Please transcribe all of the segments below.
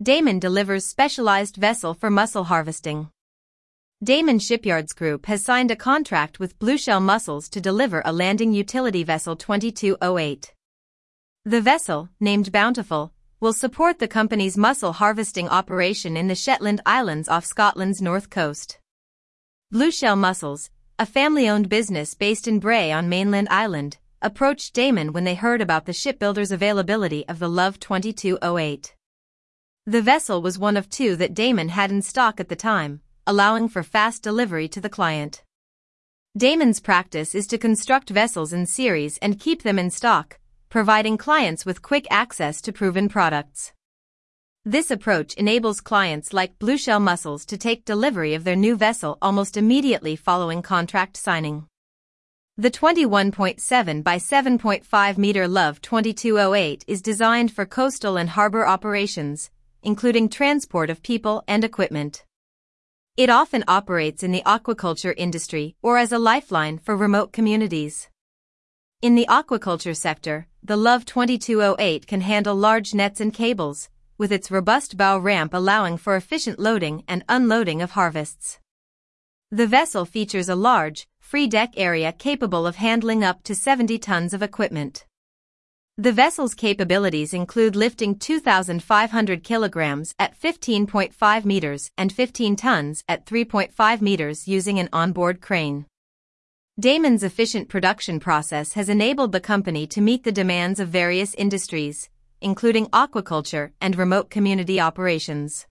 Damen delivers specialized vessel for mussel harvesting. Damen Shipyards Group has signed a contract with Blueshell Mussels to deliver a landing utility vessel 2208. The vessel, named Bountiful, will support the company's mussel harvesting operation in the Shetland Islands off Scotland's north coast. Blueshell Mussels, a family-owned business based in Bray on mainland Ireland, approached Damen when they heard about the shipbuilder's availability of the Love 2208. The vessel was one of two that Damen had in stock at the time, allowing for fast delivery to the client. Damen's practice is to construct vessels in series and keep them in stock, providing clients with quick access to proven products. This approach enables clients like Blueshell Mussels to take delivery of their new vessel almost immediately following contract signing. The 21.7 by 7.5 meter Love 2208 is designed for coastal and harbor operations, including transport of people and equipment. It often operates in the aquaculture industry or as a lifeline for remote communities. In the aquaculture sector, the Love 2208 can handle large nets and cables, with its robust bow ramp allowing for efficient loading and unloading of harvests. The vessel features a large, free deck area capable of handling up to 70 tons of equipment. The vessel's capabilities include lifting 2,500 kilograms at 15.5 meters and 15 tons at 3.5 meters using an onboard crane. Damen's efficient production process has enabled the company to meet the demands of various industries, including aquaculture and remote community operations.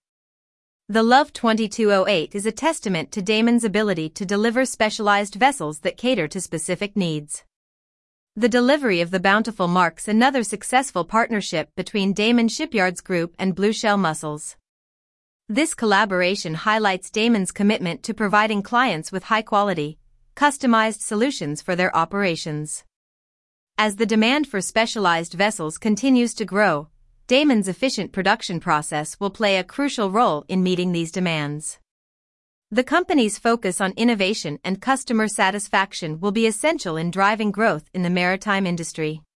The Love 2208 is a testament to Damen's ability to deliver specialized vessels that cater to specific needs. The delivery of the Bountiful marks another successful partnership between Damen Shipyards Group and Blueshell Mussels. This collaboration highlights Damen's commitment to providing clients with high-quality, customized solutions for their operations. As the demand for specialized vessels continues to grow, Damen's efficient production process will play a crucial role in meeting these demands. The company's focus on innovation and customer satisfaction will be essential in driving growth in the maritime industry.